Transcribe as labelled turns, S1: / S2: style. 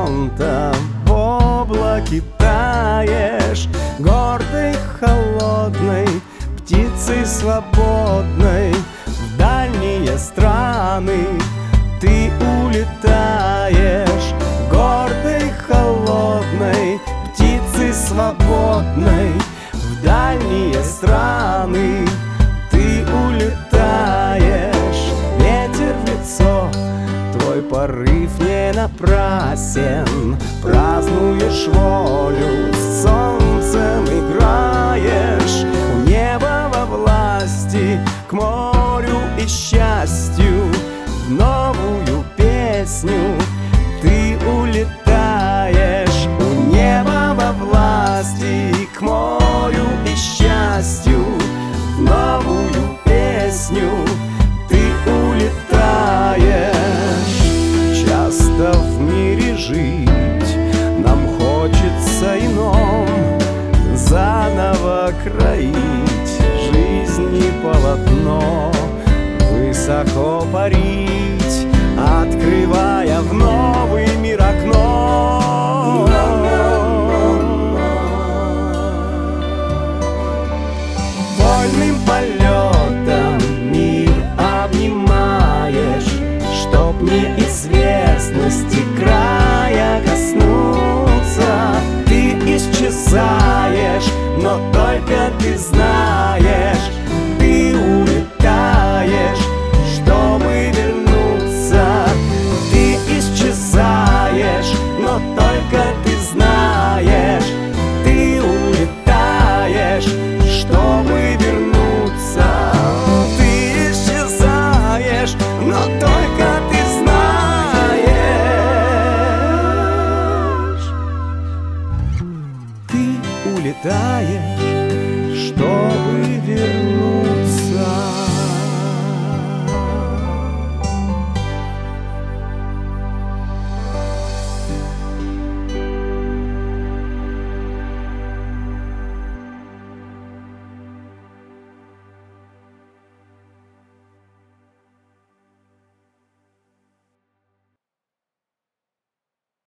S1: горизонта в облаке таешь, гордой, холодной, птицей свободной. В дальние страны ты улетаешь, гордой, холодной, птицей свободной. В дальние страны ты улетаешь. Ветер в лицо, твой порыв не напрасен. Празднуешь волю, с солнцем играешь. У неба во власти, к морю и счастью, в новую песню ты улетаешь. У неба во власти, к морю и счастью, в новую песню ты улетаешь. Часто в мире жить нам хочется ином, заново кроить жизни полотно, высоко парить, открывая вновь